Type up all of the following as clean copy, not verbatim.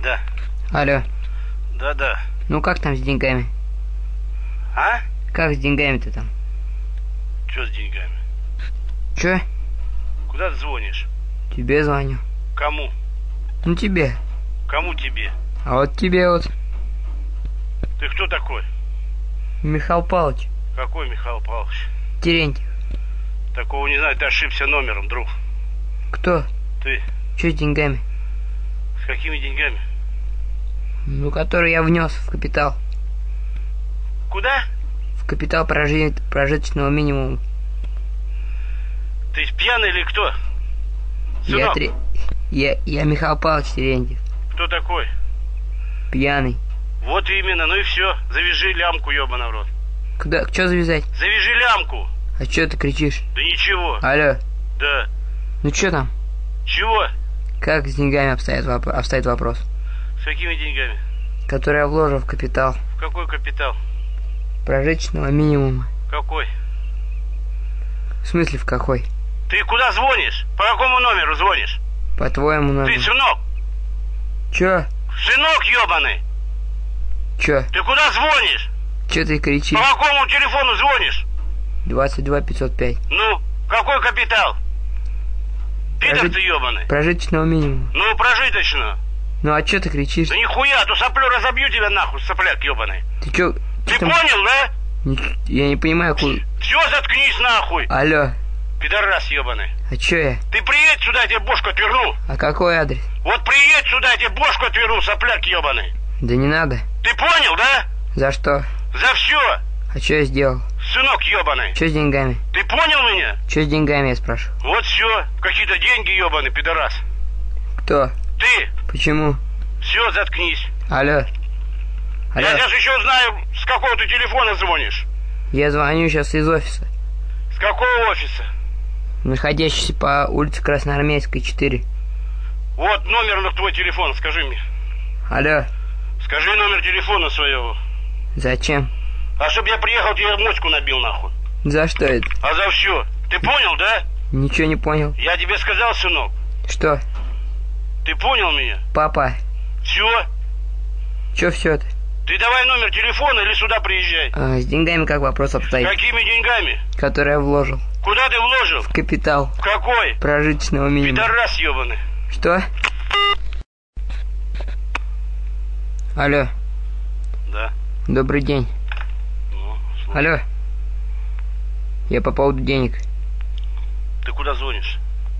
Да. Алло. Да. Ну как там с деньгами? А? Как с деньгами-то там? Чё с деньгами? Чё? Куда ты звонишь? Тебе звоню. Кому? Ну тебе. Кому тебе? А вот тебе вот. Ты кто такой? Михаил Павлович. Какой Михаил Павлович? Терентьев. Такого не знаю, ты ошибся номером, друг. Кто? Ты. Чё с деньгами? С какими деньгами? Ну, которые я внес в капитал. Куда? В капитал прожиточного минимума. Ты пьяный или кто? Сынок, Я Михаил Павлович Терентьев. кто такой? Пьяный. Вот именно, ну и все. Завяжи лямку, ёбаный в рот. Куда? Чё завязать? Завяжи лямку. А чё ты кричишь? Да ничего. Алло. Да. Ну чё там? Чего? Как с деньгами обстоит вопрос? С какими деньгами? Который я вложил в капитал. В какой капитал? Прожиточного минимума. Какой? В смысле в какой? Ты куда звонишь? По какому номеру звонишь? По твоему Ты, номеру. сынок! Чё? Сынок ёбаный! Чё? Ты куда звонишь? Чё ты кричишь? По какому телефону звонишь? 22 505. Ну, какой капитал? Пидор ты ёбаный. Прожиточного минимума. Ну, прожиточно. Ну а чё ты кричишь? Да нихуя, а то соплю разобью тебя нахуй, сопляк ёбаный. Ты чё? Ты понял, да? Я не понимаю, куда... Все, заткнись нахуй. Алло. Пидорас ёбаный. А чё я? Ты приедь сюда, я тебе бошку отверну. А какой адрес? Вот приедь сюда, я тебе бошку отверну, сопляк ёбаный. Да не надо. Ты понял, да? За что? За все. А чё я сделал? Сынок ёбаный. Чё с деньгами? Ты понял меня? Чё с деньгами, я спрашиваю? Вот все. Какие-то деньги ёбаный, пидорас. Кто? Ты. Почему? Все, заткнись. Алло. Алло. Я сейчас еще знаю, с какого ты телефона звонишь. Я звоню сейчас из офиса. С какого офиса? Находящийся по улице Красноармейской, 4. Вот номер на твой телефон, скажи мне. Алло. Скажи номер телефона своего. Зачем? А чтоб я приехал, тебе моську набил нахуй. За что это? А за все. Ты понял, да? Ничего не понял. Я тебе сказал, сынок. Что? Ты понял меня? Папа. Все. Чё всё-то? Ты давай номер телефона или сюда приезжай. С деньгами как вопрос обстоит? Какими деньгами? Которые я вложил. Куда ты вложил? В капитал. В какой? Прожиточного минимума. Пидорас ебаный. Что? Алло. Да. Добрый день. Ну, слушай. Алло. Я по поводу денег. Ты куда звонишь?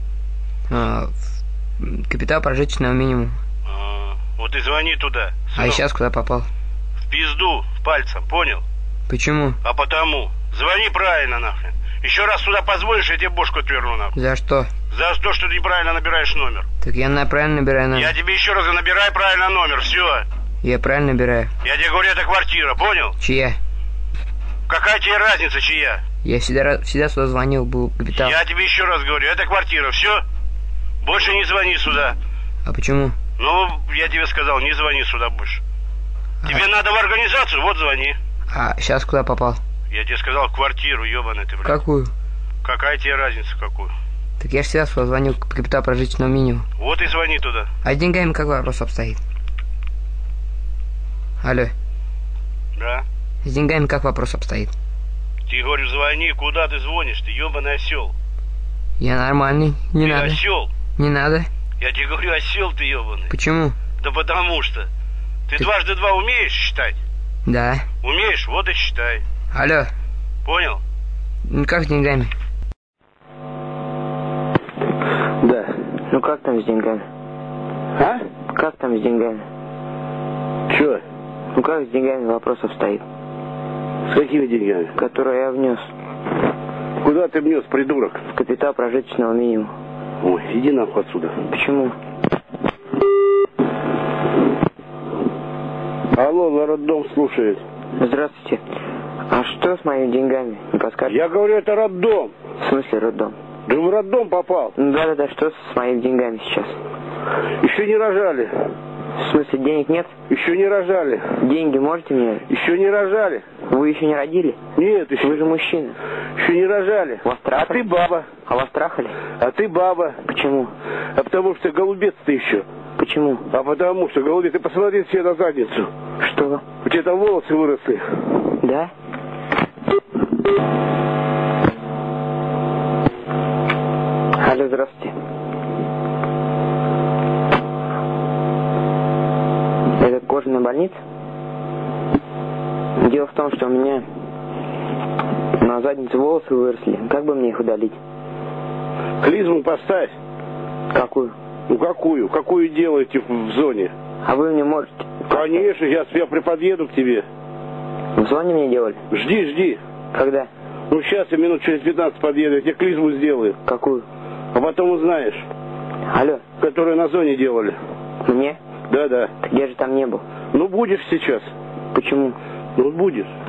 В капитал прожиточного минимума. Вот и звони туда. А сейчас куда попал? В пизду, пальцем, понял? Почему? А потому. Звони правильно нахрен. Еще раз туда позвонишь, я тебе бошку отверну нахуй. За что? За то, что ты неправильно набираешь номер. Так я правильно набираю номер. Я тебе еще раз говорю, набирай правильно номер, все. Я правильно набираю. Я тебе говорю, это квартира, понял? Чья? Какая тебе разница, чья? Я всегда сюда звонил, был капитал. Я тебе еще раз говорю, это квартира, все? Больше не звони сюда. А почему? Ну, я тебе сказал, не звони сюда больше. Тебе надо в организацию, вот звони. А сейчас куда попал? Я тебе сказал, в квартиру, ебаный ты, блядь. Какую? Какая тебе разница, какую? Так я же всегда сюда звонил, капитал прожиточного минимума. Вот и звони туда. А с деньгами как вопрос обстоит? Алло. Да? С деньгами как вопрос обстоит? Ты, говорю, звони, куда ты звонишь? Ты ебаный осел. Я нормальный, не Ты надо. осел. Не надо. Я тебе говорю, осел ты ебаный. Почему? Да потому что. Ты дважды два умеешь считать? Да. Умеешь? Вот и считай. Алло. Понял? Ну как с деньгами? Да. Ну как там с деньгами? А? Как там с деньгами? Чё? Ну как с деньгами вопрос обстоит? С какими деньгами? Которые я внес Куда ты внес, придурок? в капитал прожиточного минимума. Ой, иди нахуй отсюда. Почему? Алло, народдом слушает. Здравствуйте. А что с моими деньгами? Не подскажете? Я говорю, это роддом. В смысле роддом? Да в роддом попал. Ну да-да-да, что с моими деньгами сейчас? Еще не рожали. В смысле, денег нет? Еще не рожали. Деньги можете мне? Еще не рожали. Вы еще не родили? Нет, еще. Вы же мужчина. Еще не рожали. Вас А трахали? ты баба. А вас трахали? А ты баба. Почему? А потому что голубец ты еще. Почему? А потому что, голубик, ты посмотри себе на задницу. Что? У тебя там волосы выросли. Да? Алло, здравствуйте. Это кожаная больница? Дело в том, что у меня на заднице волосы выросли. Как бы мне их удалить? Клизму поставь. Какую? Ну какую? Какую делаете в зоне? А вы мне можете? Конечно, я приподъеду к тебе. В зоне мне делали? Жди. Когда? Ну сейчас я минут через 15 подъеду, я тебе клизму сделаю. Какую? А потом узнаешь, Алло, которую на зоне делали. мне? Да. Так я же там не был. Ну будешь сейчас. Почему? Ну будешь.